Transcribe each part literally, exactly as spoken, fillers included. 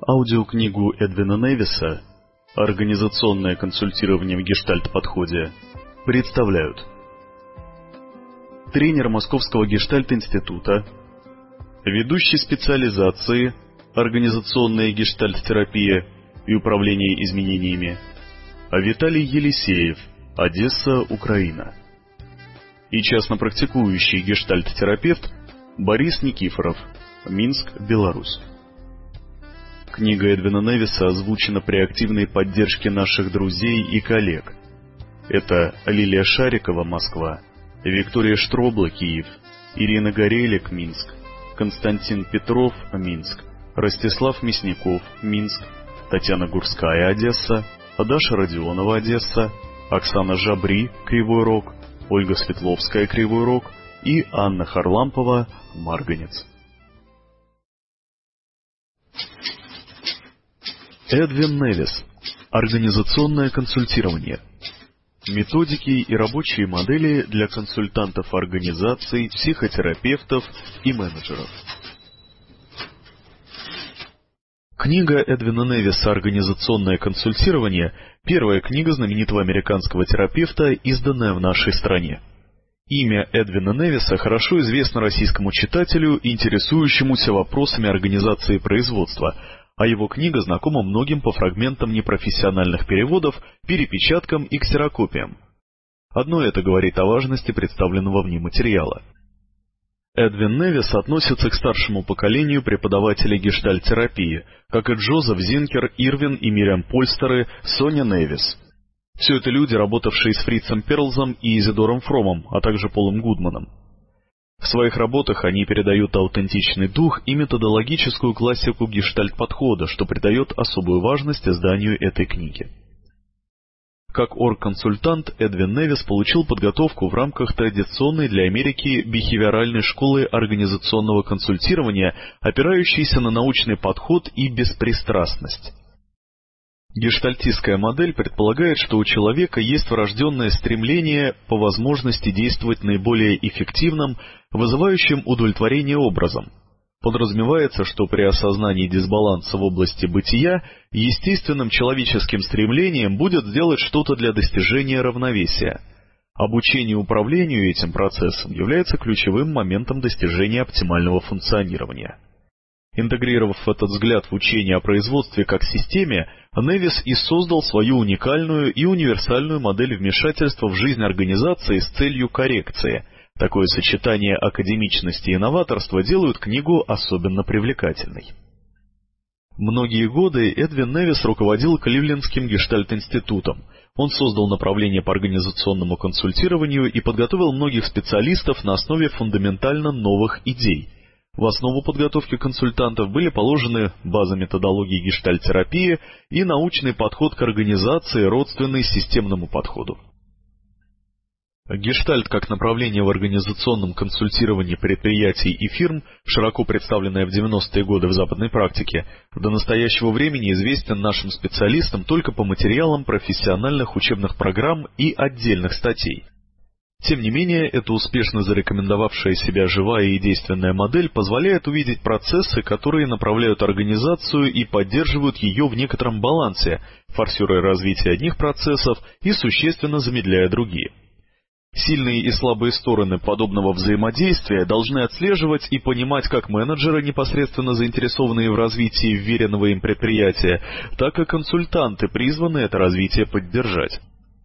Аудиокнигу Эдвина Невиса «Организационное консультирование в гештальт-подходе» представляют тренер Московского гештальт-института, ведущий специализации «Организационная гештальт-терапия и управление изменениями» Виталий Елисеев, Одесса, Украина, и частно практикующий гештальт-терапевт Борис Никифоров, Минск, Беларусь. Книга Эдвина Невиса озвучена при активной поддержке наших друзей и коллег. Это Лилия Шарикова, Москва, Виктория Штробла, Киев, Ирина Горелик, Минск, Константин Петров, Минск, Ростислав Мясников, Минск, Татьяна Гурская, Одесса, Даша Родионова, Одесса, Оксана Жабри, Кривой Рог, Ольга Светловская, Кривой Рог и Анна Харлампова, Марганец. Эдвин Невис. Организационное консультирование. Методики и рабочие модели для консультантов организаций, психотерапевтов и менеджеров. Книга Эдвина Невиса «Организационное консультирование» — первая книга знаменитого американского терапевта, изданная в нашей стране. Имя Эдвина Невиса хорошо известно российскому читателю, интересующемуся вопросами организации производства, а его книга знакома многим по фрагментам непрофессиональных переводов, перепечаткам и ксерокопиям. Одно это говорит о важности представленного в ней материала. Эдвин Невис относится к старшему поколению преподавателей гештальт-терапии, как и Джозеф Зинкер, Ирвин и Мириам Польстеры, Соня Невис. Все это люди, работавшие с Фрицем Перлзом и Изидором Фромом, а также Полом Гудманом. В своих работах они передают аутентичный дух и методологическую классику гештальт-подхода, что придает особую важность изданию этой книги. Как оргконсультант, Эдвин Невис получил подготовку в рамках традиционной для Америки бихевиоральной школы организационного консультирования, опирающейся на научный подход и беспристрастность. Гештальтистская модель предполагает, что у человека есть врожденное стремление по возможности действовать наиболее эффективным, вызывающим удовлетворение образом. Подразумевается, что при осознании дисбаланса в области бытия естественным человеческим стремлением будет сделать что-то для достижения равновесия. Обучение управлению этим процессом является ключевым моментом достижения оптимального функционирования. Интегрировав этот взгляд в учение о производстве как системе, Невис и создал свою уникальную и универсальную модель вмешательства в жизнь организации с целью коррекции. Такое сочетание академичности и новаторства делают книгу особенно привлекательной. Многие годы Эдвин Невис руководил Кливлендским гештальт-институтом. Он создал направление по организационному консультированию и подготовил многих специалистов на основе фундаментально новых идей. В основу подготовки консультантов были положены база методологии гештальт-терапии и научный подход к организации, родственный системному подходу. Гештальт как направление в организационном консультировании предприятий и фирм, широко представленное в девяностые годы в западной практике, до настоящего времени известен нашим специалистам только по материалам профессиональных учебных программ и отдельных статей. Тем не менее, эта успешно зарекомендовавшая себя живая и действенная модель позволяет увидеть процессы, которые направляют организацию и поддерживают ее в некотором балансе, форсируя развитие одних процессов и существенно замедляя другие. Сильные и слабые стороны подобного взаимодействия должны отслеживать и понимать как менеджеры, непосредственно заинтересованные в развитии вверенного им предприятия, так и консультанты, призванные это развитие поддержать.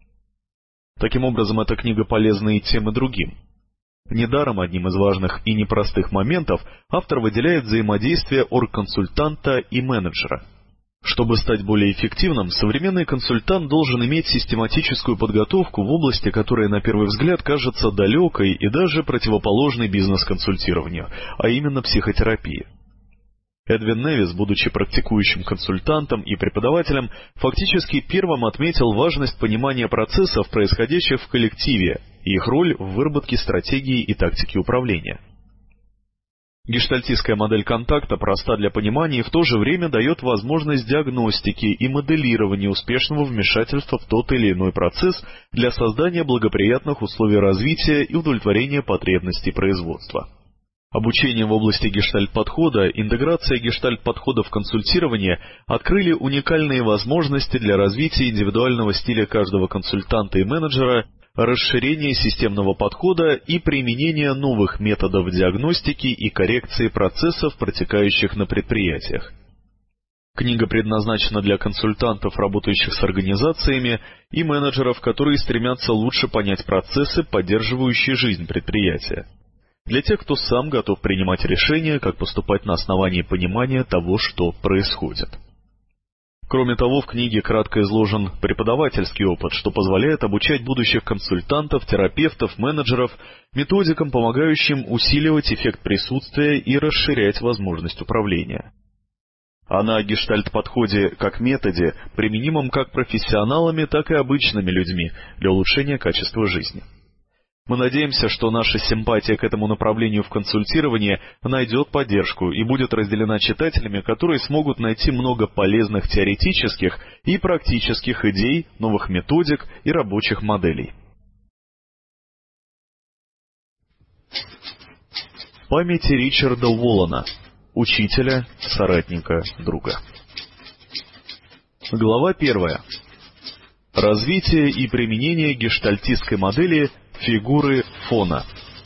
Таким образом, эта книга полезна и тем, и другим. Недаром одним из важных и непростых моментов автор выделяет взаимодействие оргконсультанта и менеджера. Чтобы стать более эффективным, современный консультант должен иметь систематическую подготовку в области, которая на первый взгляд кажется далекой и даже противоположной бизнес-консультированию, а именно психотерапии. Эдвин Невис, будучи практикующим консультантом и преподавателем, фактически первым отметил важность понимания процессов, происходящих в коллективе, и их роль в выработке стратегии и тактики управления. Гештальтистская модель контакта проста для понимания и в то же время дает возможность диагностики и моделирования успешного вмешательства в тот или иной процесс для создания благоприятных условий развития и удовлетворения потребностей производства. Обучение в области гештальт-подхода, интеграция гештальт-подхода в консультирование открыли уникальные возможности для развития индивидуального стиля каждого консультанта и менеджера, расширения системного подхода и применения новых методов диагностики и коррекции процессов, протекающих на предприятиях. Книга предназначена для консультантов, работающих с организациями, и менеджеров, которые стремятся лучше понять процессы, поддерживающие жизнь предприятия. Для тех, кто сам готов принимать решения, как поступать на основании понимания того, что происходит. Кроме того, в книге кратко изложен преподавательский опыт, что позволяет обучать будущих консультантов, терапевтов, менеджеров методикам, помогающим усиливать эффект присутствия и расширять возможность управления. А на гештальт-подходе как методе, применимом как профессионалами, так и обычными людьми для улучшения качества жизни. Мы надеемся, что наша симпатия к этому направлению в консультировании найдет поддержку и будет разделена читателями, которые смогут найти много полезных теоретических и практических идей, новых методик и рабочих моделей. Памяти Ричарда Уоллана, учителя, соратника, друга. Глава первая. Развитие и применение гештальтистской модели фигуры фона.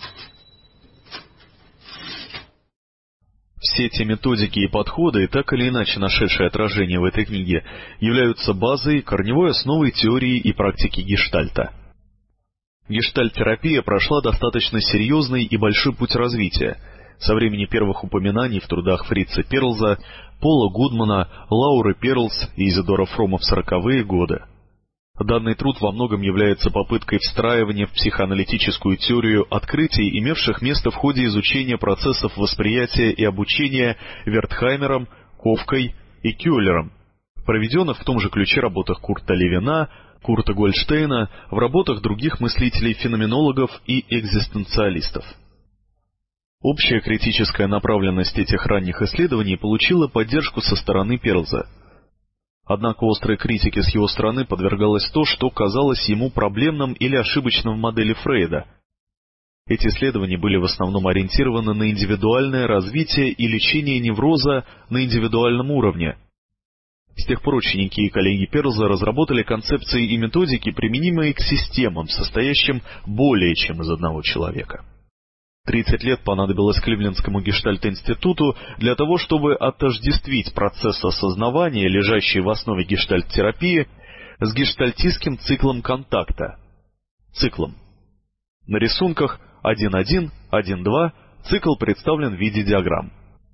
Все эти методики и подходы, так или иначе нашедшие отражение в этой книге, являются базой, корневой основой теории и практики гештальта. Гештальт-терапия прошла достаточно серьезный и большой путь развития, со времени первых упоминаний в трудах Фрица Перлза, Пола Гудмана, Лауры Перлс и Изидора Фрома в сороковые годы. Данный труд во многом является попыткой встраивания в психоаналитическую теорию открытий, имевших место в ходе изучения процессов восприятия и обучения Вертхаймером, Ковкой и Кюллером, проведенных в том же ключе работах Курта Левина, Курта Гольдштейна, в работах других мыслителей-феноменологов и экзистенциалистов. Общая критическая направленность этих ранних исследований получила поддержку со стороны Перлза. Однако острой критике с его стороны подвергалось то, что казалось ему проблемным или ошибочным в модели Фрейда. Эти исследования были в основном ориентированы на индивидуальное развитие и лечение невроза на индивидуальном уровне. С тех пор ученики и коллеги Перлза разработали концепции и методики, применимые к системам, состоящим более чем из одного человека. тридцать лет понадобилось Кливлендскому гештальт-институту для того, чтобы отождествить процесс осознавания, лежащий в основе гештальт-терапии, с гештальтистским циклом контакта. Циклом. На рисунках один точка один, один точка два цикл представлен в виде диаграмм.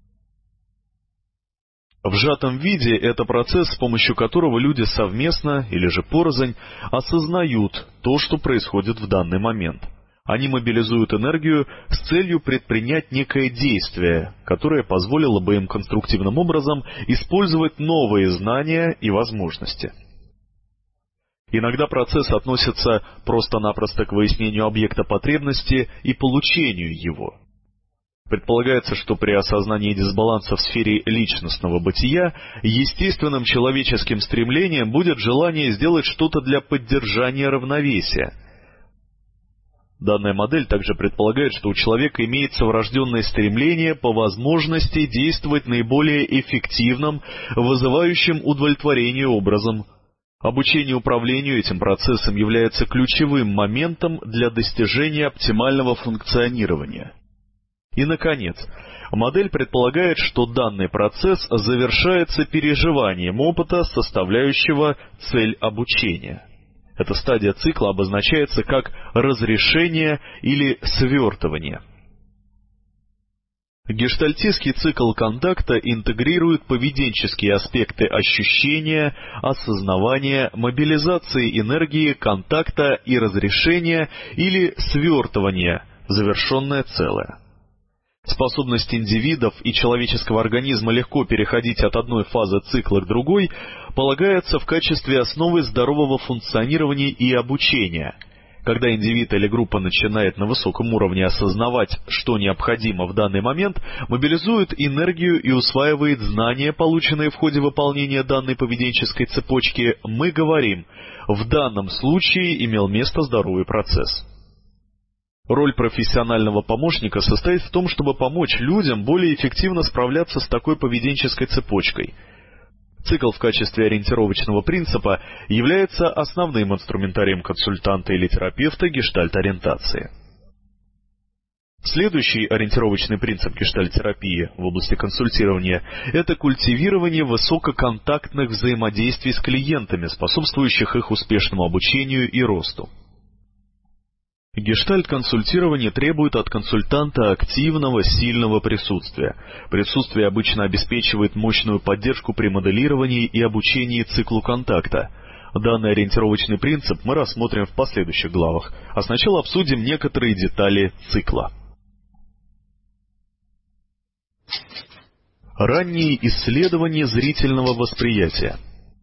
В сжатом виде это процесс, с помощью которого люди совместно или же порознь осознают то, что происходит в данный момент. Они мобилизуют энергию с целью предпринять некое действие, которое позволило бы им конструктивным образом использовать новые знания и возможности. Иногда процесс относится просто-напросто к выяснению объекта потребности и получению его. Предполагается, что при осознании дисбаланса в сфере личностного бытия естественным человеческим стремлением будет желание сделать что-то для поддержания равновесия. Данная модель также предполагает, что у человека имеется врожденное стремление по возможности действовать наиболее эффективным, вызывающим удовлетворение образом. Обучение управлению этим процессом является ключевым моментом для достижения оптимального функционирования. И, наконец, модель предполагает, что данный процесс завершается переживанием опыта, составляющего цель обучения. Эта стадия цикла обозначается как разрешение или свертывание. Гештальтистский цикл контакта интегрирует поведенческие аспекты ощущения, осознавания, мобилизации энергии, контакта и разрешения или свертывания в завершенное целое. Способность индивидов и человеческого организма легко переходить от одной фазы цикла к другой полагается в качестве основы здорового функционирования и обучения. Когда индивид или группа начинает на высоком уровне осознавать, что необходимо в данный момент, мобилизует энергию и усваивает знания, полученные в ходе выполнения данной поведенческой цепочки, мы говорим, в данном случае имел место здоровый процесс. Роль профессионального помощника состоит в том, чтобы помочь людям более эффективно справляться с такой поведенческой цепочкой. Цикл в качестве ориентировочного принципа является основным инструментарием консультанта или терапевта гештальт-ориентации. Следующий ориентировочный принцип гештальт-терапии в области консультирования – это культивирование высококонтактных взаимодействий с клиентами, способствующих их успешному обучению и росту. Гештальт-консультирование требует от консультанта активного, сильного присутствия. Присутствие обычно обеспечивает мощную поддержку при моделировании и обучении циклу контакта. Данный ориентировочный принцип мы рассмотрим в последующих главах, а сначала обсудим некоторые детали цикла. Ранние исследования зрительного восприятия.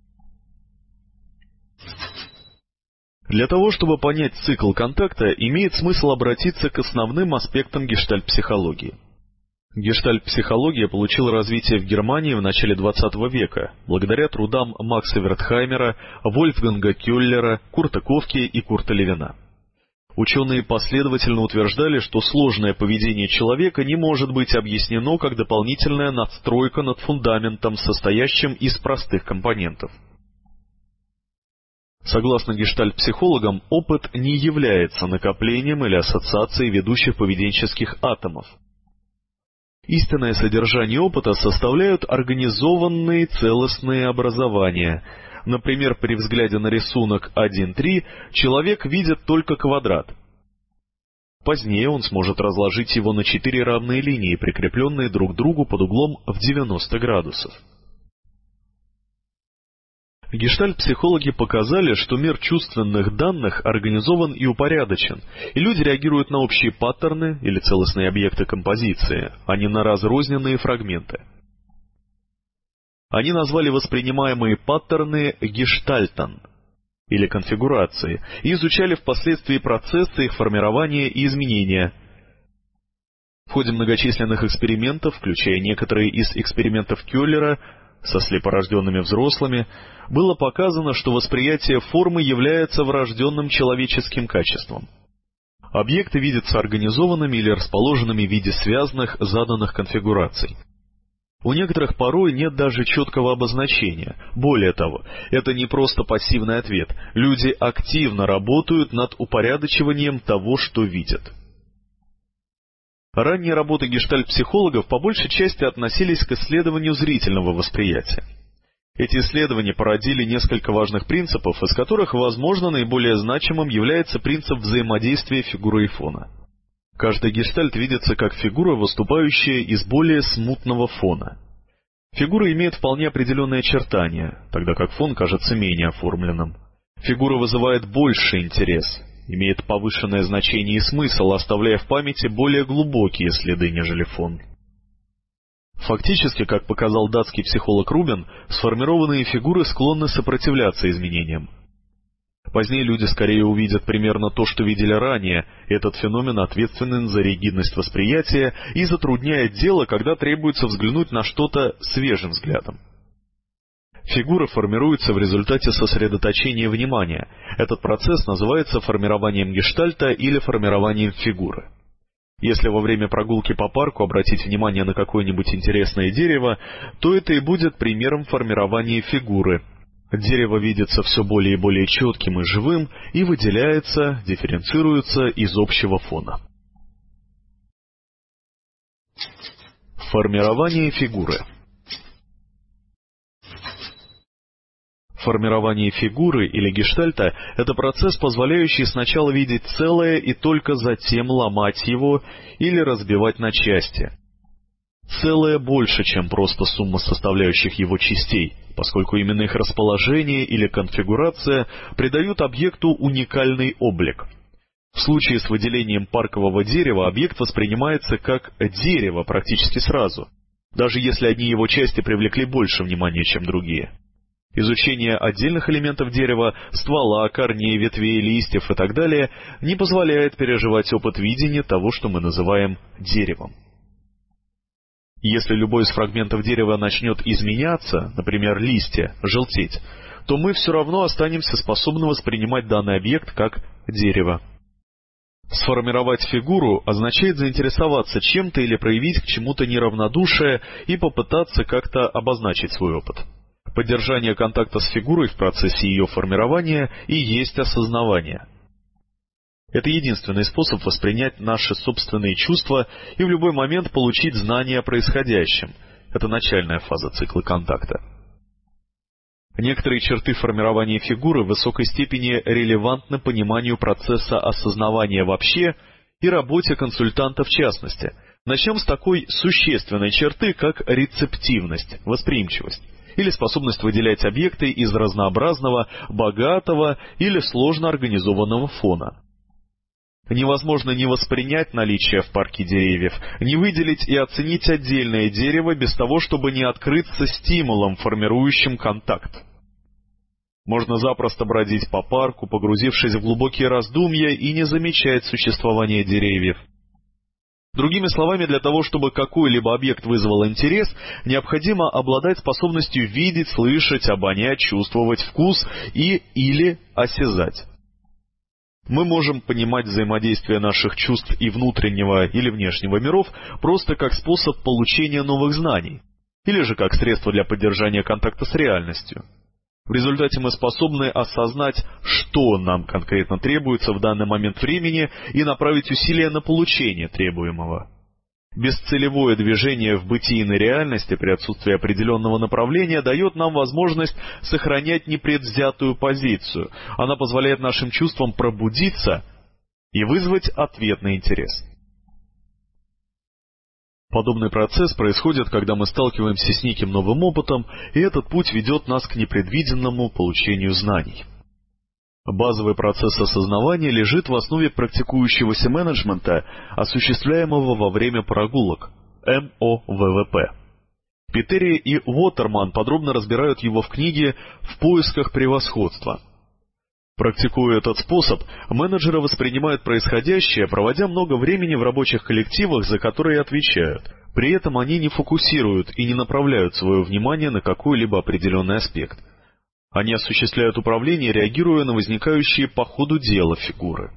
Для того, чтобы понять цикл контакта, имеет смысл обратиться к основным аспектам гештальт-психологии. Гештальт-психология получила развитие в Германии в начале двадцатого века, благодаря трудам Макса Вертхаймера, Вольфганга Кёллера, Курта Ковки и Курта Левина. Ученые последовательно утверждали, что сложное поведение человека не может быть объяснено как дополнительная надстройка над фундаментом, состоящим из простых компонентов. Согласно гештальт-психологам, опыт не является накоплением или ассоциацией ведущих поведенческих атомов. Истинное содержание опыта составляют организованные целостные образования. Например, при взгляде на рисунок один три человек видит только квадрат. Позднее он сможет разложить его на четыре равные линии, прикрепленные друг к другу под углом в девяносто градусов. Гештальт-психологи показали, что мир чувственных данных организован и упорядочен, и люди реагируют на общие паттерны или целостные объекты композиции, а не на разрозненные фрагменты. Они назвали воспринимаемые паттерны гештальтом, или конфигурацией, и изучали впоследствии процессы их формирования и изменения. В ходе многочисленных экспериментов, включая некоторые из экспериментов Кёллера со слепорожденными взрослыми, было показано, что восприятие формы является врожденным человеческим качеством. Объекты видятся организованными или расположенными в виде связанных, заданных конфигураций. У некоторых порой нет даже четкого обозначения. Более того, это не просто пассивный ответ. Люди активно работают над упорядочиванием того, что видят. Ранние работы гештальт-психологов по большей части относились к исследованию зрительного восприятия. Эти исследования породили несколько важных принципов, из которых, возможно, наиболее значимым является принцип взаимодействия фигуры и фона. Каждый гештальт видится как фигура, выступающая из более смутного фона. Фигура имеет вполне определенные очертания, тогда как фон кажется менее оформленным. Фигура вызывает больший интерес, имеет повышенное значение и смысл, оставляя в памяти более глубокие следы, нежели фон. Фактически, как показал датский психолог Рубин, сформированные фигуры склонны сопротивляться изменениям. Позднее люди скорее увидят примерно то, что видели ранее. Этот феномен ответственен за ригидность восприятия и затрудняет дело, когда требуется взглянуть на что-то свежим взглядом. Фигура формируется в результате сосредоточения внимания. Этот процесс называется формированием гештальта или формированием фигуры. Если во время прогулки по парку обратить внимание на какое-нибудь интересное дерево, то это и будет примером формирования фигуры. Дерево видится все более и более четким и живым и выделяется, дифференцируется из общего фона. Формирование фигуры. Формирование фигуры или гештальта – это процесс, позволяющий сначала видеть целое и только затем ломать его или разбивать на части. Целое больше, чем просто сумма составляющих его частей, поскольку именно их расположение или конфигурация придают объекту уникальный облик. В случае с выделением паркового дерева объект воспринимается как дерево практически сразу, даже если одни его части привлекли больше внимания, чем другие. Изучение отдельных элементов дерева, ствола, корней, ветвей, листьев и так далее не позволяет переживать опыт видения того, что мы называем деревом. Если любой из фрагментов дерева начнет изменяться, например, листья, желтеть, то мы все равно останемся способны воспринимать данный объект как дерево. Сформировать фигуру означает заинтересоваться чем-то или проявить к чему-то неравнодушие и попытаться как-то обозначить свой опыт. Поддержание контакта с фигурой в процессе ее формирования и есть осознавание. Это единственный способ воспринять наши собственные чувства и в любой момент получить знание о происходящем. Это начальная фаза цикла контакта. Некоторые черты формирования фигуры в высокой степени релевантны пониманию процесса осознавания вообще и работе консультанта в частности. Начнем с такой существенной черты, как рецептивность, восприимчивость, или способность выделять объекты из разнообразного, богатого или сложно организованного фона. Невозможно не воспринять наличие в парке деревьев, не выделить и оценить отдельное дерево без того, чтобы не открыться стимулом, формирующим контакт. Можно запросто бродить по парку, погрузившись в глубокие раздумья и не замечать существования деревьев. Другими словами, для того, чтобы какой-либо объект вызвал интерес, необходимо обладать способностью видеть, слышать, обонять, чувствовать вкус и или осязать. Мы можем понимать взаимодействие наших чувств и внутреннего или внешнего миров просто как способ получения новых знаний, или же как средство для поддержания контакта с реальностью. В результате мы способны осознать, что нам конкретно требуется в данный момент времени, и направить усилия на получение требуемого. Бесцелевое движение в бытийной реальности при отсутствии определенного направления дает нам возможность сохранять непредвзятую позицию. Она позволяет нашим чувствам пробудиться и вызвать ответный интерес. Подобный процесс происходит, когда мы сталкиваемся с неким новым опытом, и этот путь ведет нас к непредвиденному получению знаний. Базовый процесс осознавания лежит в основе практикующегося менеджмента, осуществляемого во время прогулок, эм о вэ вэ пэ. Питери и Уотерман подробно разбирают его в книге «В поисках превосходства». Практикуя этот способ, менеджеры воспринимают происходящее, проводя много времени в рабочих коллективах, за которые отвечают. При этом они не фокусируют и не направляют свое внимание на какой-либо определенный аспект. Они осуществляют управление, реагируя на возникающие по ходу дела фигуры.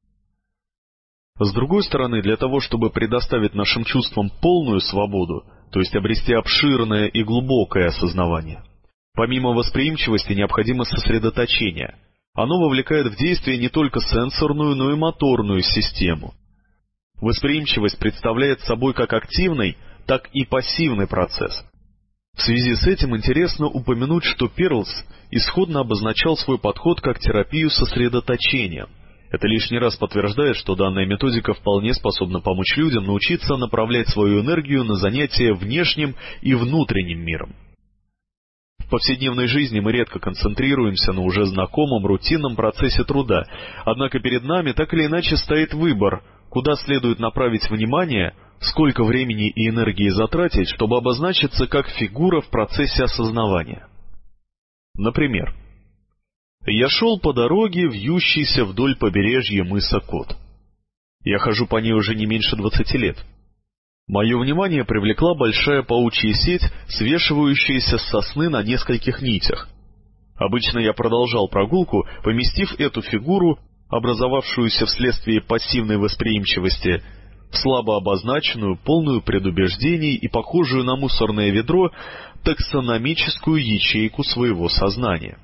С другой стороны, для того, чтобы предоставить нашим чувствам полную свободу, то есть обрести обширное и глубокое осознавание, помимо восприимчивости необходимо сосредоточение. Оно вовлекает в действие не только сенсорную, но и моторную систему. Восприимчивость представляет собой как активный, так и пассивный процесс. В связи с этим интересно упомянуть, что Перлс исходно обозначал свой подход как терапию сосредоточения. Это лишний раз подтверждает, что данная методика вполне способна помочь людям научиться направлять свою энергию на занятия внешним и внутренним миром. В повседневной жизни мы редко концентрируемся на уже знакомом рутинном процессе труда, однако перед нами так или иначе стоит выбор, куда следует направить внимание, сколько времени и энергии затратить, чтобы обозначиться как фигура в процессе осознавания. Например, я шел по дороге, вьющейся вдоль побережья мыса Кот. Я хожу по ней уже не меньше двадцати лет. Мое внимание привлекла большая паучья сеть, свешивающаяся с сосны на нескольких нитях. Обычно я продолжал прогулку, поместив эту фигуру, образовавшуюся вследствие пассивной восприимчивости, в слабо обозначенную, полную предубеждений и похожую на мусорное ведро, таксономическую ячейку своего сознания.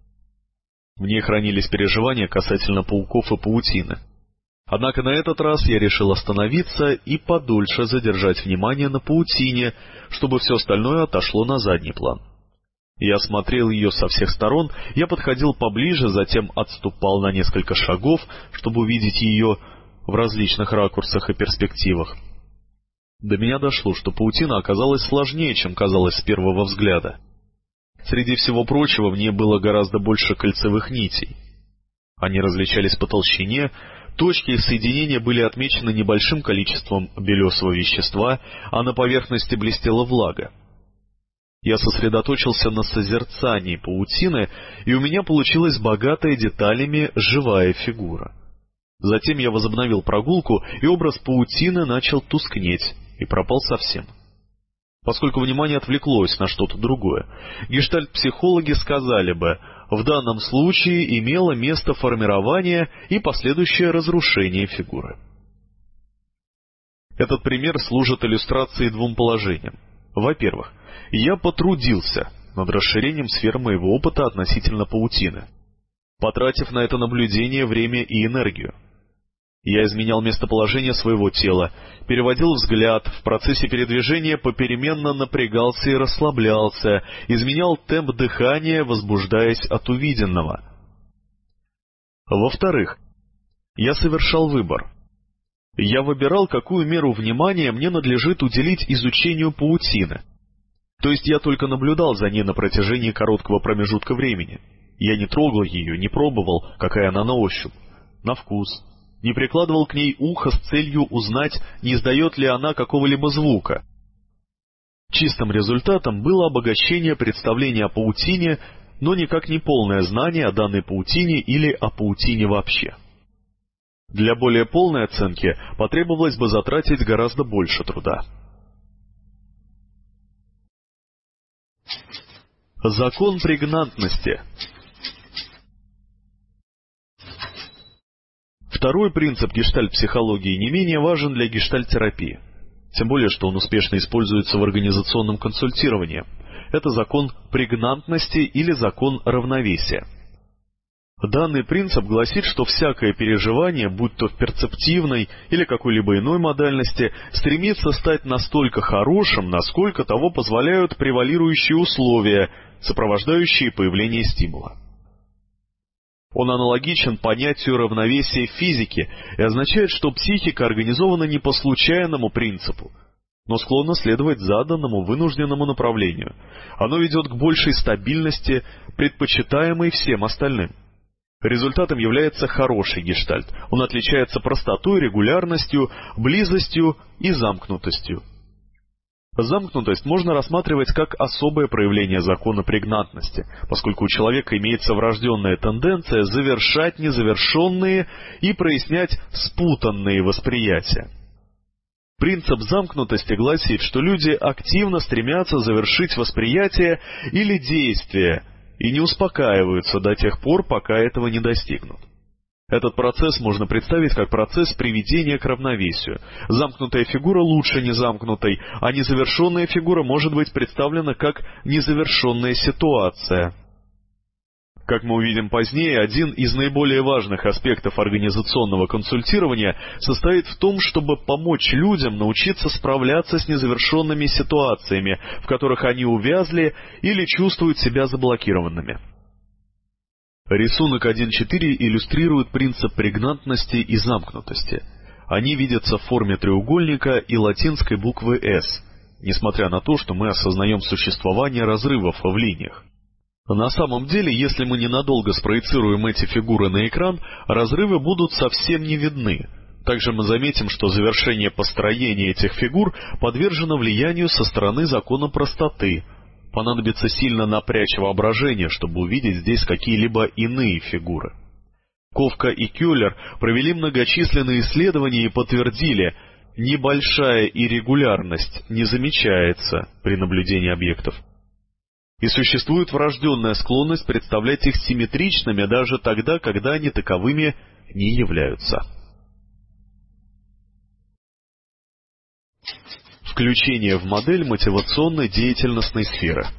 В ней хранились переживания касательно пауков и паутины. Однако на этот раз я решил остановиться и подольше задержать внимание на паутине, чтобы все остальное отошло на задний план. Я смотрел ее со всех сторон, я подходил поближе, затем отступал на несколько шагов, чтобы увидеть ее в различных ракурсах и перспективах. До меня дошло, что паутина оказалась сложнее, чем казалось с первого взгляда. Среди всего прочего в ней было гораздо больше кольцевых нитей. Они различались по толщине, точки их соединения были отмечены небольшим количеством белесого вещества, а на поверхности блестела влага. Я сосредоточился на созерцании паутины, и у меня получилась богатая деталями живая фигура. Затем я возобновил прогулку, и образ паутины начал тускнеть и пропал совсем. Поскольку внимание отвлеклось на что-то другое, гештальт-психологи сказали бы: В данном случае имело место формирование и последующее разрушение фигуры. Этот пример служит иллюстрацией двум положениям. Во-первых, я потрудился над расширением сферы моего опыта относительно паутины, потратив на это наблюдение время и энергию. Я изменял местоположение своего тела, переводил взгляд, в процессе передвижения попеременно напрягался и расслаблялся, изменял темп дыхания, возбуждаясь от увиденного. Во-вторых, я совершал выбор. Я выбирал, какую меру внимания мне надлежит уделить изучению паутины. То есть я только наблюдал за ней на протяжении короткого промежутка времени. Я не трогал ее, не пробовал, какая она на ощупь, на вкус, не прикладывал к ней ухо с целью узнать, не издает ли она какого-либо звука. Чистым результатом было обогащение представления о паутине, но никак не полное знание о данной паутине или о паутине вообще. Для более полной оценки потребовалось бы затратить гораздо больше труда. Закон прегнантности. Второй принцип гештальт-психологии не менее важен для гештальт-терапии, тем более, что он успешно используется в организационном консультировании. Это закон прегнантности или закон равновесия. Данный принцип гласит, что всякое переживание, будь то в перцептивной или какой-либо иной модальности, стремится стать настолько хорошим, насколько того позволяют превалирующие условия, сопровождающие появление стимула. Он аналогичен понятию равновесия в физике и означает, что психика организована не по случайному принципу, но склонна следовать заданному вынужденному направлению. Оно ведет к большей стабильности, предпочитаемой всем остальным. Результатом является хороший гештальт. Он отличается простотой, регулярностью, близостью и замкнутостью. Замкнутость можно рассматривать как особое проявление закона прегнантности, поскольку у человека имеется врожденная тенденция завершать незавершенные и прояснять спутанные восприятия. Принцип замкнутости гласит, что люди активно стремятся завершить восприятие или действие и не успокаиваются до тех пор, пока этого не достигнут. Этот процесс можно представить как процесс приведения к равновесию. Замкнутая фигура лучше незамкнутой, а незавершенная фигура может быть представлена как незавершенная ситуация. Как мы увидим позднее, один из наиболее важных аспектов организационного консультирования состоит в том, чтобы помочь людям научиться справляться с незавершенными ситуациями, в которых они увязли или чувствуют себя заблокированными. Рисунок один точка четыре иллюстрирует принцип прегнантности и замкнутости. Они видятся в форме треугольника и латинской буквы «С», несмотря на то, что мы осознаем существование разрывов в линиях. На самом деле, если мы ненадолго спроецируем эти фигуры на экран, разрывы будут совсем не видны. Также мы заметим, что завершение построения этих фигур подвержено влиянию со стороны закона простоты. Понадобится сильно напрячь воображение, чтобы увидеть здесь какие-либо иные фигуры. Ковка и Кюллер провели многочисленные исследования и подтвердили, небольшая иррегулярность не замечается при наблюдении объектов. И существует врожденная склонность представлять их симметричными даже тогда, когда они таковыми не являются. Включение в модель мотивационной деятельностной сферы.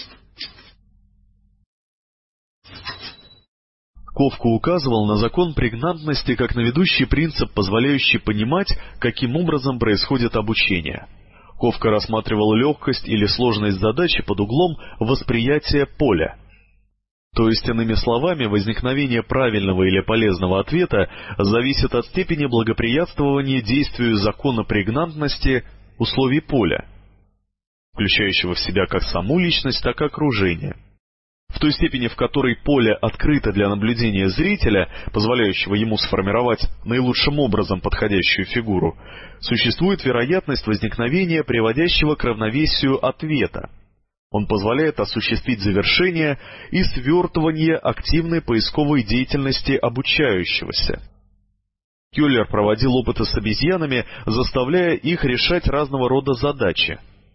Ковка указывал на закон прегнантности как на ведущий принцип, позволяющий понимать, каким образом происходит обучение. Ковка рассматривал легкость или сложность задачи под углом восприятия поля. То есть, иными словами, возникновение правильного или полезного ответа зависит от степени благоприятствования действию закона прегнантности условий поля, включающего в себя как саму личность, так и окружение. В той степени, в которой поле открыто для наблюдения зрителя, позволяющего ему сформировать наилучшим образом подходящую фигуру, существует вероятность возникновения приводящего к равновесию ответа. Он позволяет осуществить завершение и свертывание активной поисковой деятельности обучающегося. Кюллер проводил опыты с обезьянами, заставляя их решать разного рода задачи.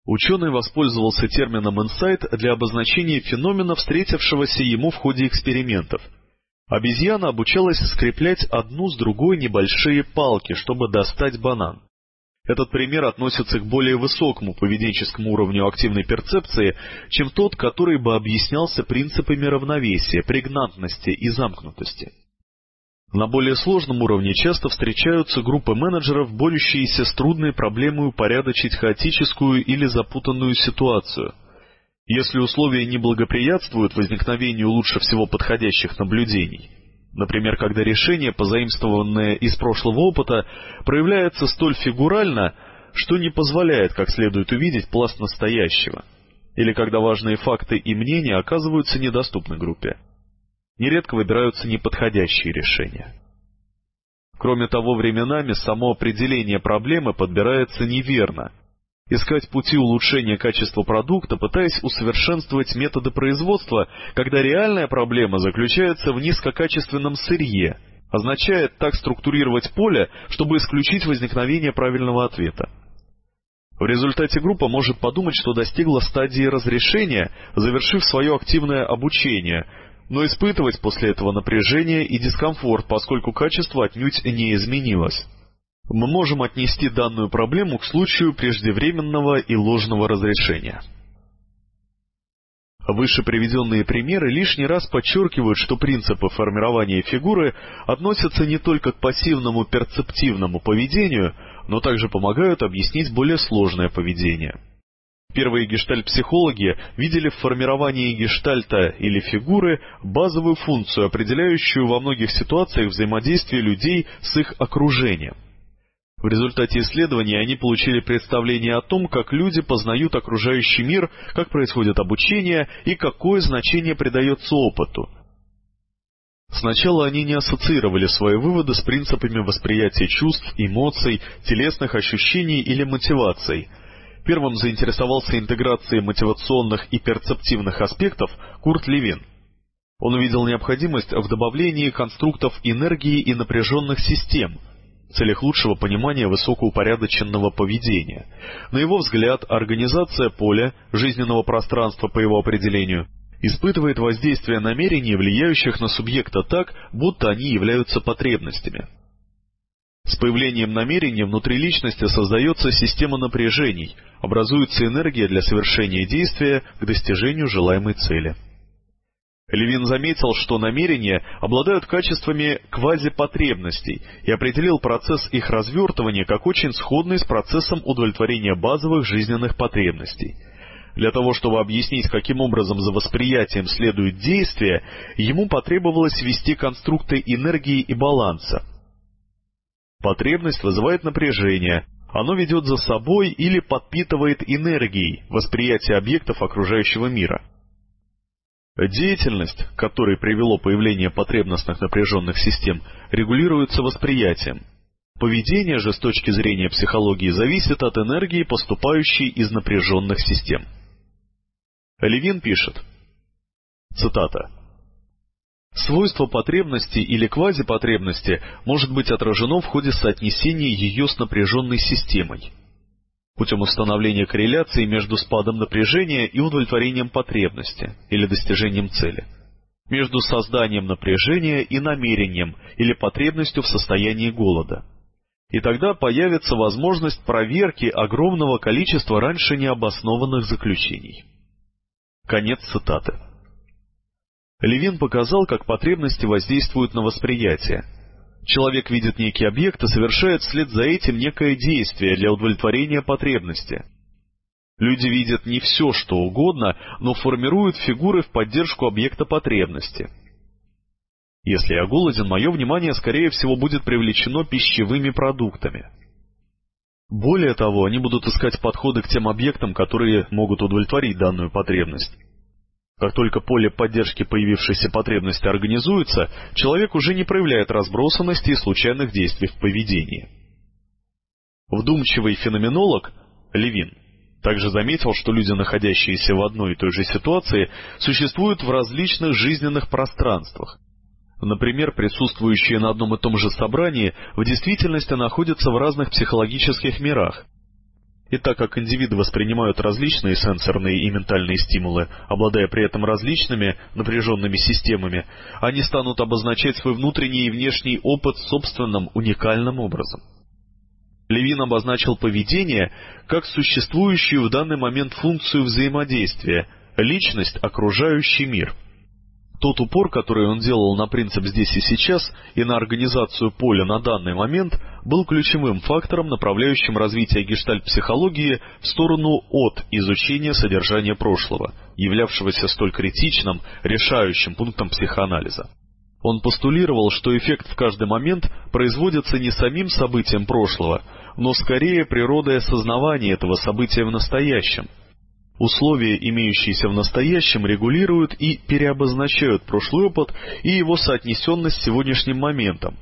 Ученый воспользовался термином «инсайт» для обозначения феномена, встретившегося ему в ходе экспериментов. Обезьяна обучалась скреплять одну с другой небольшие палки, чтобы достать банан. Этот пример относится к более высокому поведенческому уровню активной перцепции, чем тот, который бы объяснялся принципами равновесия, прегнантности и замкнутости. На более сложном уровне часто встречаются группы менеджеров, борющиеся с трудной проблемой упорядочить хаотическую или запутанную ситуацию. Если условия не благоприятствуют возникновению лучше всего подходящих наблюдений, например, когда решение, позаимствованное из прошлого опыта, проявляется столь фигурально, что не позволяет как следует увидеть пласт настоящего, или когда важные факты и мнения оказываются недоступны группе, нередко выбираются неподходящие решения. Кроме того, временами само определение проблемы подбирается неверно. Искать пути улучшения качества продукта, пытаясь усовершенствовать методы производства, когда реальная проблема заключается в низкокачественном сырье, означает так структурировать поле, чтобы исключить возникновение правильного ответа. В результате группа может подумать, что достигла стадии разрешения, завершив свое активное обучение, но испытывать после этого напряжение и дискомфорт, поскольку качество отнюдь не изменилось. Мы можем отнести данную проблему к случаю преждевременного и ложного разрешения. Выше приведенные примеры лишний раз подчеркивают, что принципы формирования фигуры относятся не только к пассивному перцептивному поведению, но также помогают объяснить более сложное поведение. Первые гештальт-психологи видели в формировании гештальта или фигуры базовую функцию, определяющую во многих ситуациях взаимодействие людей с их окружением. В результате исследований они получили представление о том, как люди познают окружающий мир, как происходит обучение и какое значение придается опыту. Сначала они не ассоциировали свои выводы с принципами восприятия чувств, эмоций, телесных ощущений или мотиваций. Первым заинтересовался интеграцией мотивационных и перцептивных аспектов Курт Левин. Он увидел необходимость в добавлении конструктов энергии и напряженных систем в целях лучшего понимания высокоупорядоченного поведения. На его взгляд, организация поля, жизненного пространства по его определению, испытывает воздействие намерений, влияющих на субъекта так, будто они являются потребностями. С появлением намерения внутри личности создается система напряжений, образуется энергия для совершения действия к достижению желаемой цели. Левин заметил, что намерения обладают качествами квазипотребностей и определил процесс их развертывания как очень сходный с процессом удовлетворения базовых жизненных потребностей. Для того, чтобы объяснить, каким образом за восприятием следует действие, ему потребовалось ввести конструкты энергии и баланса. Потребность вызывает напряжение, оно ведет за собой или подпитывает энергией восприятие объектов окружающего мира. Деятельность, к которой привело появление потребностных напряженных систем, регулируется восприятием. Поведение же с точки зрения психологии зависит от энергии, поступающей из напряженных систем. Левин пишет, цитата, «Свойство потребности или квазипотребности может быть отражено в ходе соотнесения ее с напряженной системой, путем установления корреляции между спадом напряжения и удовлетворением потребности или достижением цели, между созданием напряжения и намерением или потребностью в состоянии голода. И тогда появится возможность проверки огромного количества раньше необоснованных заключений». Конец цитаты. Левин показал, как потребности воздействуют на восприятие. Человек видит некий объект и совершает вслед за этим некое действие для удовлетворения потребности. Люди видят не все, что угодно, но формируют фигуры в поддержку объекта потребности. Если я голоден, мое внимание, скорее всего, будет привлечено пищевыми продуктами. Более того, они будут искать подходы к тем объектам, которые могут удовлетворить данную потребность. Как только поле поддержки появившейся потребности организуется, человек уже не проявляет разбросанности и случайных действий в поведении. Вдумчивый феноменолог Левин также заметил, что люди, находящиеся в одной и той же ситуации, существуют в различных жизненных пространствах. Например, присутствующие на одном и том же собрании в действительности находятся в разных психологических мирах. И так как индивиды воспринимают различные сенсорные и ментальные стимулы, обладая при этом различными напряженными системами, они станут обозначать свой внутренний и внешний опыт собственным уникальным образом. Левин обозначил поведение как существующую в данный момент функцию взаимодействия, личность, окружающий мир. Тот упор, который он делал на принцип «здесь и сейчас» и на организацию поля на данный момент, был ключевым фактором, направляющим развитие гештальт-психологии в сторону от изучения содержания прошлого, являвшегося столь критичным, решающим пунктом психоанализа. Он постулировал, что эффект в каждый момент производится не самим событием прошлого, но скорее природой осознавания этого события в настоящем. Условия, имеющиеся в настоящем, регулируют и переобозначают прошлый опыт и его соотнесенность с сегодняшним моментом.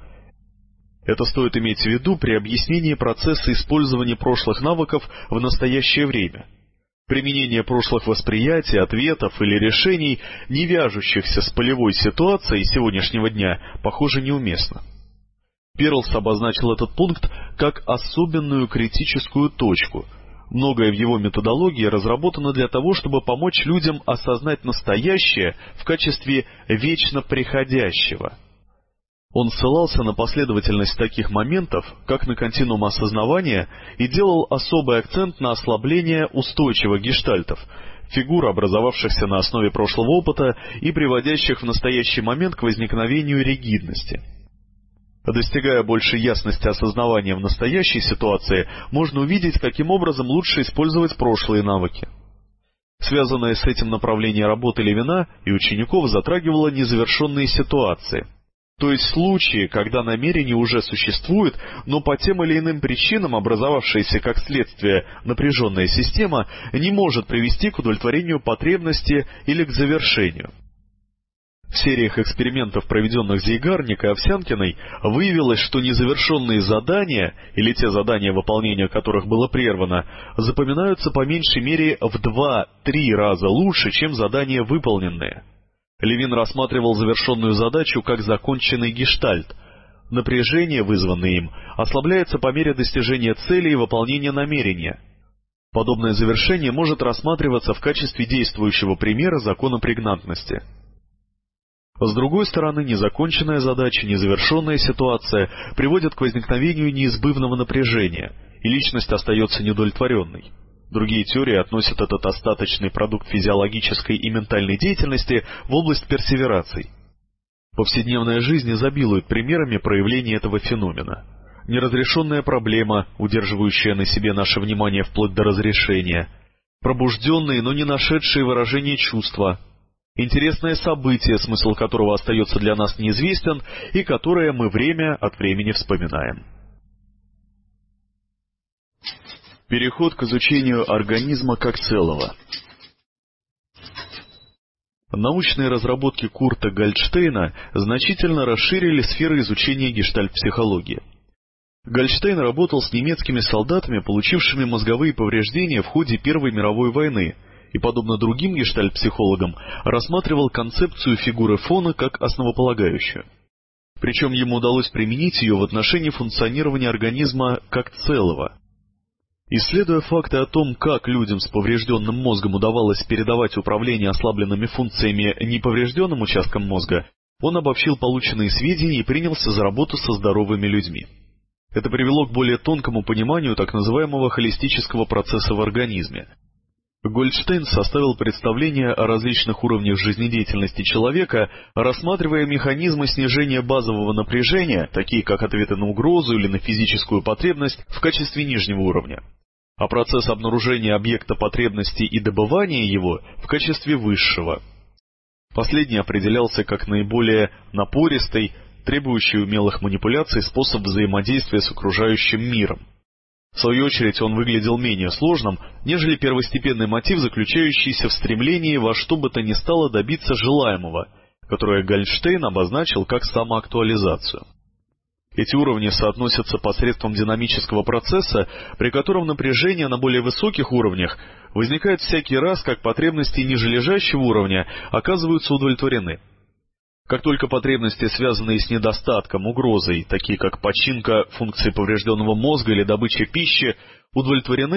Это стоит иметь в виду при объяснении процесса использования прошлых навыков в настоящее время. Применение прошлых восприятий, ответов или решений, не вяжущихся с полевой ситуацией сегодняшнего дня, похоже, неуместно. Перлс обозначил этот пункт как особенную критическую точку. Многое в его методологии разработано для того, чтобы помочь людям осознать настоящее в качестве вечно приходящего. Он ссылался на последовательность таких моментов, как на континуум осознавания, и делал особый акцент на ослабление устойчивых гештальтов, фигур, образовавшихся на основе прошлого опыта и приводящих в настоящий момент к возникновению ригидности. Достигая большей ясности осознавания в настоящей ситуации, можно увидеть, каким образом лучше использовать прошлые навыки. Связанное с этим направление работы Левина и учеников затрагивало незавершенные ситуации, то есть случаи, когда намерение уже существует, но по тем или иным причинам образовавшаяся как следствие напряженная система не может привести к удовлетворению потребности или к завершению. В сериях экспериментов, проведенных Зейгарник и Овсянкиной, выявилось, что незавершенные задания, или те задания, выполнение которых было прервано, запоминаются по меньшей мере в два-три раза лучше, чем задания выполненные. Левин рассматривал завершенную задачу как законченный гештальт. Напряжение, вызванное им, ослабляется по мере достижения цели и выполнения намерения. Подобное завершение может рассматриваться в качестве действующего примера закона прегнантности. С другой стороны, незаконченная задача, незавершенная ситуация приводят к возникновению неизбывного напряжения, и личность остается неудовлетворенной. Другие теории относят этот остаточный продукт физиологической и ментальной деятельности в область персевераций. Повседневная жизнь изобилует примерами проявления этого феномена. Неразрешенная проблема, удерживающая на себе наше внимание вплоть до разрешения, пробужденные, но не нашедшие выражение чувства, интересное событие, смысл которого остается для нас неизвестен и которое мы время от времени вспоминаем. Переход к изучению организма как целого. Научные разработки Курта Гольдштейна значительно расширили сферы изучения гештальт-психологии. Гольдштейн работал с немецкими солдатами, получившими мозговые повреждения в ходе Первой мировой войны, и, подобно другим гештальт-психологам, рассматривал концепцию фигуры фона как основополагающую. Причем ему удалось применить ее в отношении функционирования организма как целого. Исследуя факты о том, как людям с поврежденным мозгом удавалось передавать управление ослабленными функциями неповрежденным участкам мозга, он обобщил полученные сведения и принялся за работу со здоровыми людьми. Это привело к более тонкому пониманию так называемого холистического процесса в организме. Гольдштейн составил представление о различных уровнях жизнедеятельности человека, рассматривая механизмы снижения базового напряжения, такие как ответы на угрозу или на физическую потребность, в качестве нижнего уровня, а процесс обнаружения объекта потребности и добывания его в качестве высшего. Последний определялся как наиболее напористый, требующий умелых манипуляций способ взаимодействия с окружающим миром. В свою очередь он выглядел менее сложным, нежели первостепенный мотив, заключающийся в стремлении во что бы то ни стало добиться желаемого, которое Гольдштейн обозначил как самоактуализацию. Эти уровни соотносятся посредством динамического процесса, при котором напряжение на более высоких уровнях возникает всякий раз, как потребности нижележащего уровня оказываются удовлетворены. Как только потребности, связанные с недостатком, угрозой, такие как починка функций поврежденного мозга или добыча пищи, удовлетворены,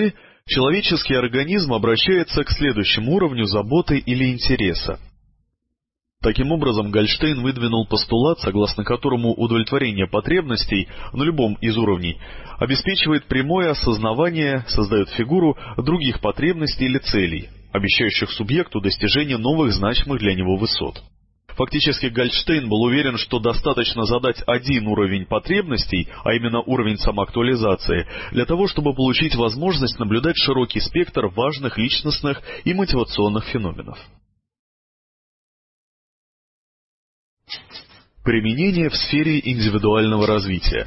человеческий организм обращается к следующему уровню заботы или интереса. Таким образом, Гольштейн выдвинул постулат, согласно которому удовлетворение потребностей на любом из уровней обеспечивает прямое осознавание, создает фигуру других потребностей или целей, обещающих субъекту достижение новых значимых для него высот. Фактически Гольштейн был уверен, что достаточно задать один уровень потребностей, а именно уровень самоактуализации, для того, чтобы получить возможность наблюдать широкий спектр важных личностных и мотивационных феноменов. Применение в сфере индивидуального развития.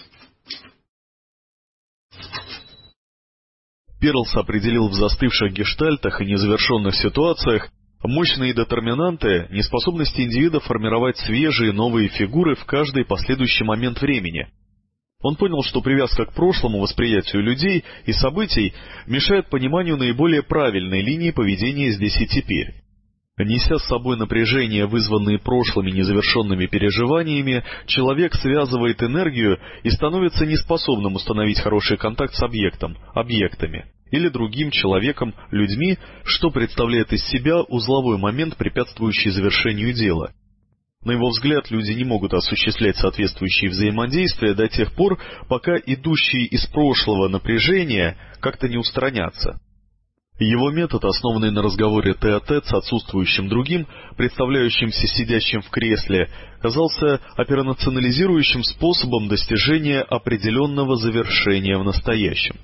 Перлс определил в застывших гештальтах и незавершенных ситуациях мощные детерминанты неспособности индивида формировать свежие новые фигуры в каждый последующий момент времени. Он понял, что привязка к прошлому восприятию людей и событий мешает пониманию наиболее правильной линии поведения здесь и теперь. Неся с собой напряжение, вызванные прошлыми незавершенными переживаниями, человек связывает энергию и становится неспособным установить хороший контакт с объектом, объектами или другим человеком, людьми, что представляет из себя узловой момент, препятствующий завершению дела. На его взгляд, люди не могут осуществлять соответствующие взаимодействия до тех пор, пока идущие из прошлого напряжения как-то не устранятся. Его метод, основанный на разговоре тет-а-тет с отсутствующим другим, представляющимся сидящим в кресле, казался операционализирующим способом достижения определенного завершения в настоящем.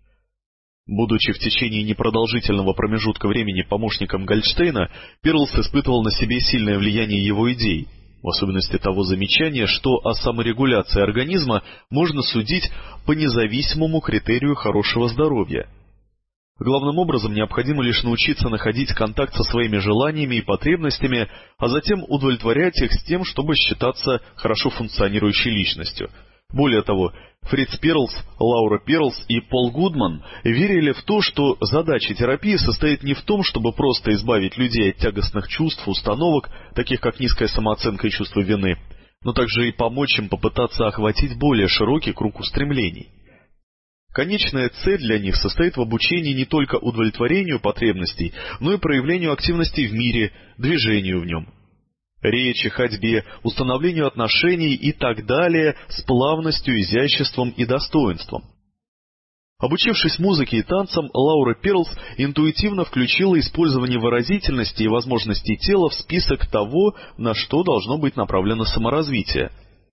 Будучи в течение непродолжительного промежутка времени помощником Гольштейна, Перлс испытывал на себе сильное влияние его идей, в особенности того замечания, что о саморегуляции организма можно судить по независимому критерию хорошего здоровья. Главным образом необходимо лишь научиться находить контакт со своими желаниями и потребностями, а затем удовлетворять их с тем, чтобы считаться хорошо функционирующей личностью. Более того, Фриц Перлс, Лаура Перлс и Пол Гудман верили в то, что задача терапии состоит не в том, чтобы просто избавить людей от тягостных чувств, установок, таких как низкая самооценка и чувство вины, но также и помочь им попытаться охватить более широкий круг устремлений. Конечная цель для них состоит в обучении не только удовлетворению потребностей, но и проявлению активности в мире, движению в нем. Речи, ходьбе, установлению отношений и так далее с плавностью, изяществом и достоинством. Обучившись музыке и танцам, Лаура Перлс интуитивно включила использование выразительности и возможностей тела в список того, на что должно быть направлено саморазвитие.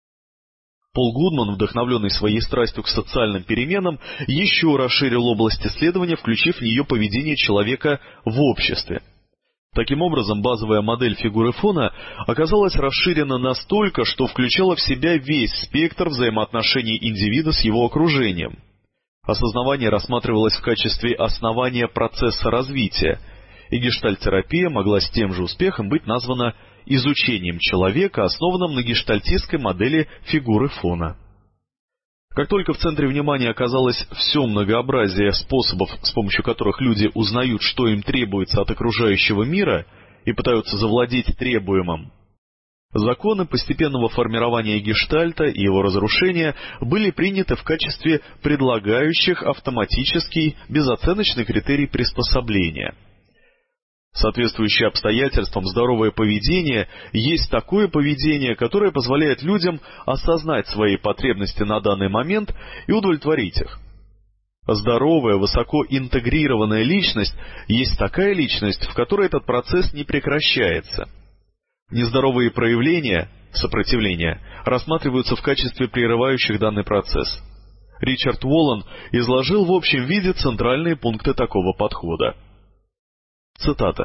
Пол Гудман, вдохновленный своей страстью к социальным переменам, еще расширил область исследования, включив в нее поведение человека в обществе. Таким образом, базовая модель фигуры фона оказалась расширена настолько, что включала в себя весь спектр взаимоотношений индивида с его окружением. Осознавание рассматривалось в качестве основания процесса развития, и гештальт-терапия могла с тем же успехом быть названа изучением человека, основанным на гештальтистской модели фигуры фона. Как только в центре внимания оказалось все многообразие способов, с помощью которых люди узнают, что им требуется от окружающего мира, и пытаются завладеть требуемым, законы постепенного формирования гештальта и его разрушения были приняты в качестве предлагающих автоматический безоценочный критерий приспособления. Соответствующее обстоятельствам здоровое поведение есть такое поведение, которое позволяет людям осознать свои потребности на данный момент и удовлетворить их. Здоровая, высоко интегрированная личность есть такая личность, в которой этот процесс не прекращается. Нездоровые проявления, сопротивления, рассматриваются в качестве прерывающих данный процесс. Ричард Уоллен изложил в общем виде центральные пункты такого подхода. Цитата.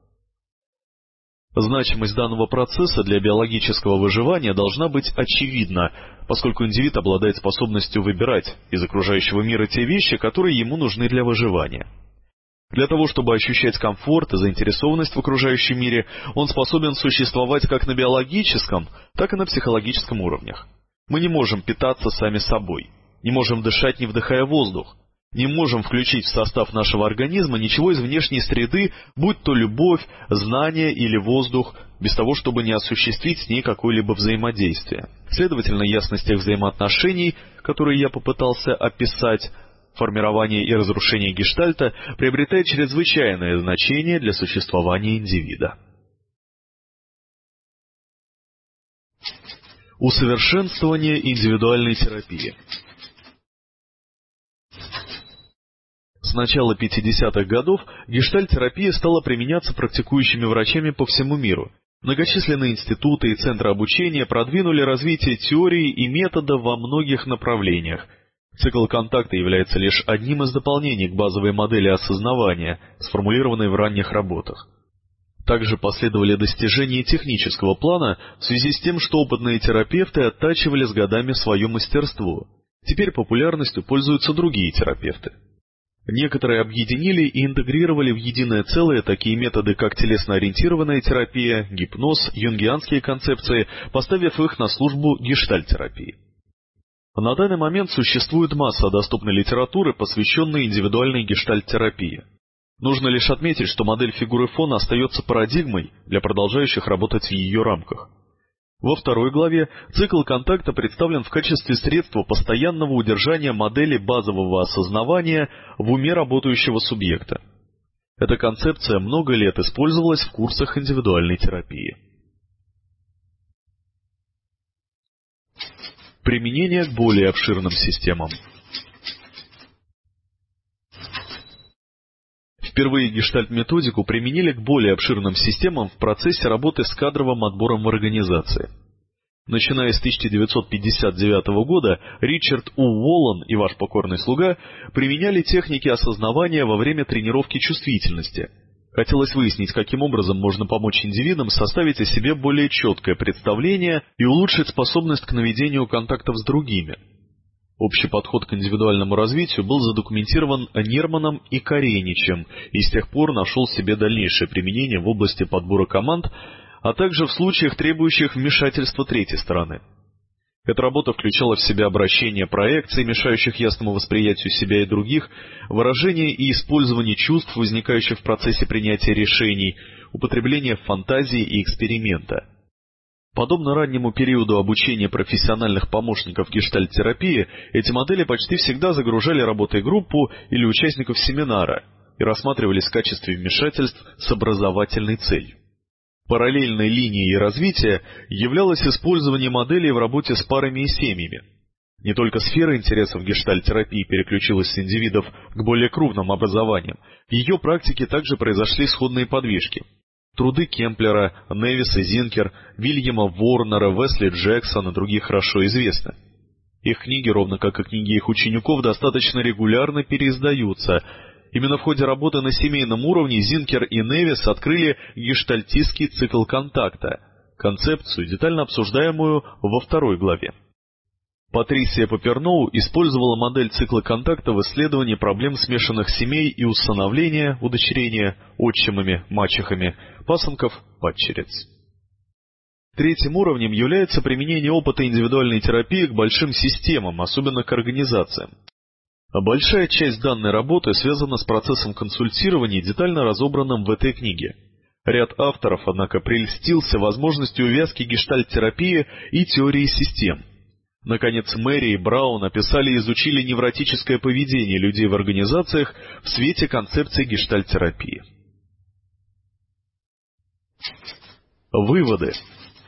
Значимость данного процесса для биологического выживания должна быть очевидна, поскольку индивид обладает способностью выбирать из окружающего мира те вещи, которые ему нужны для выживания. Для того, чтобы ощущать комфорт и заинтересованность в окружающем мире, он способен существовать как на биологическом, так и на психологическом уровнях. Мы не можем питаться сами собой, не можем дышать, не вдыхая воздух. Не можем включить в состав нашего организма ничего из внешней среды, будь то любовь, знание или воздух, без того, чтобы не осуществить с ней какое-либо взаимодействие. Следовательно, ясность тех взаимоотношений, которые я попытался описать, формирование и разрушение гештальта приобретает чрезвычайное значение для существования индивида. Усовершенствование индивидуальной терапии. С начала пятидесятых годов гештальт-терапия стала применяться практикующими врачами по всему миру. Многочисленные институты и центры обучения продвинули развитие теории и метода во многих направлениях. Цикл контакта является лишь одним из дополнений к базовой модели осознавания, сформулированной в ранних работах. Также последовали достижения технического плана в связи с тем, что опытные терапевты оттачивали с годами свое мастерство. Теперь популярностью пользуются другие терапевты. Некоторые объединили и интегрировали в единое целое такие методы, как телесно-ориентированная терапия, гипноз, юнгианские концепции, поставив их на службу гештальт-терапии. На данный момент существует масса доступной литературы, посвященной индивидуальной гештальт-терапии. Нужно лишь отметить, что модель фигуры фона остается парадигмой для продолжающих работать в ее рамках. Во второй главе цикл контакта представлен в качестве средства постоянного удержания модели базового осознавания в уме работающего субъекта. Эта концепция много лет использовалась в курсах индивидуальной терапии. Применение к более обширным системам. Впервые гештальт-методику применили к более обширным системам в процессе работы с кадровым отбором в организации. Начиная с тысяча девятьсот пятьдесят девятого года, Ричард У. Уоллен и ваш покорный слуга применяли техники осознавания во время тренировки чувствительности. Хотелось выяснить, каким образом можно помочь индивидам составить о себе более четкое представление и улучшить способность к наведению контактов с другими. Общий подход к индивидуальному развитию был задокументирован Нерманом и Кареничем и с тех пор нашел себе дальнейшее применение в области подбора команд, а также в случаях, требующих вмешательства третьей стороны. Эта работа включала в себя обращение проекций, мешающих ясному восприятию себя и других, выражение и использование чувств, возникающих в процессе принятия решений, употребление фантазии и эксперимента. Подобно раннему периоду обучения профессиональных помощников гештальт-терапии, эти модели почти всегда загружали работой группу или участников семинара и рассматривались в качестве вмешательств с образовательной целью. Параллельной линией развития являлось использование моделей в работе с парами и семьями. Не только сфера интересов гештальт-терапии переключилась с индивидов к более крупным образованиям, в ее практике также произошли сходные подвижки. Труды Кемплера, Невиса Зинкер, Вильяма Ворнера, Весли Джексона и других хорошо известны. Их книги, ровно как и книги их учеников, достаточно регулярно переиздаются. Именно в ходе работы на семейном уровне Зинкер и Невис открыли гештальтистский цикл контакта, концепцию, детально обсуждаемую во второй главе. Патрисия Паперноу использовала модель цикла контакта в исследовании проблем смешанных семей и усыновления, удочерения, отчимами, мачехами, пасынков, падчериц. Третьим уровнем является применение опыта индивидуальной терапии к большим системам, особенно к организациям. Большая часть данной работы связана с процессом консультирования, детально разобранным в этой книге. Ряд авторов, однако, прельстился возможностью увязки гештальт-терапии и теории систем. Наконец, Мэри и Браун описали и изучили невротическое поведение людей в организациях в свете концепции гештальт-терапии. Выводы.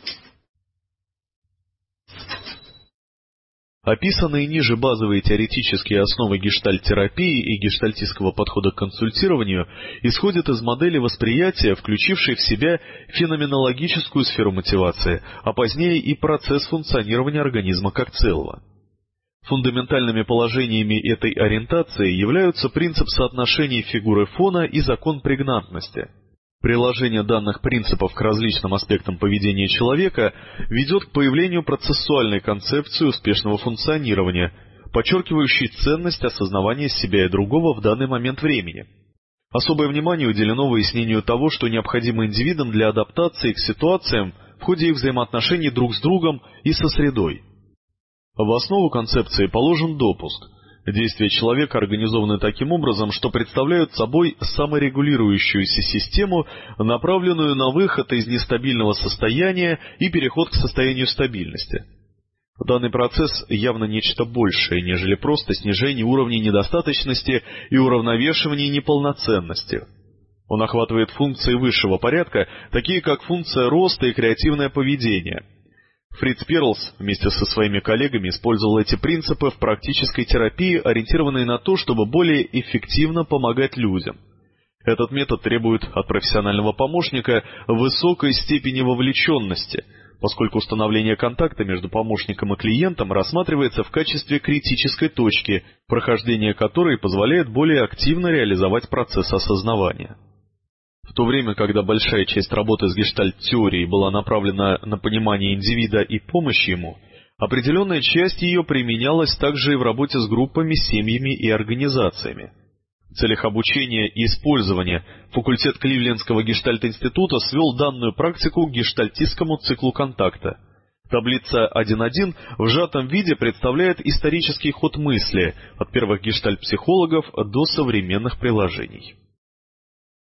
Описанные ниже базовые теоретические основы гештальт-терапии и гештальтистского подхода к консультированию исходят из модели восприятия, включившей в себя феноменологическую сферу мотивации, а позднее и процесс функционирования организма как целого. Фундаментальными положениями этой ориентации являются принцип соотношения фигуры фона и закон прегнантности. Приложение данных принципов к различным аспектам поведения человека ведет к появлению процессуальной концепции успешного функционирования, подчеркивающей ценность осознавания себя и другого в данный момент времени. Особое внимание уделено выяснению того, что необходимо индивидам для адаптации к ситуациям в ходе их взаимоотношений друг с другом и со средой. В основу концепции положен допуск. Действия человека организованы таким образом, что представляют собой саморегулирующуюся систему, направленную на выход из нестабильного состояния и переход к состоянию стабильности. Данный процесс явно нечто большее, нежели просто снижение уровня недостаточности и уравновешивание неполноценности. Он охватывает функции высшего порядка, такие как функция роста и креативное поведение. Фриц Перлс вместе со своими коллегами использовал эти принципы в практической терапии, ориентированной на то, чтобы более эффективно помогать людям. Этот метод требует от профессионального помощника высокой степени вовлеченности, поскольку установление контакта между помощником и клиентом рассматривается в качестве критической точки, прохождение которой позволяет более активно реализовать процесс осознавания. В то время, когда большая часть работы с гештальт-теорией была направлена на понимание индивида и помощь ему, определенная часть ее применялась также и в работе с группами, семьями и организациями. В целях обучения и использования факультет Кливлендского гештальт-института свел данную практику к гештальтистскому циклу контакта. Таблица один точка один в сжатом виде представляет исторический ход мысли от первых гештальт-психологов до современных приложений.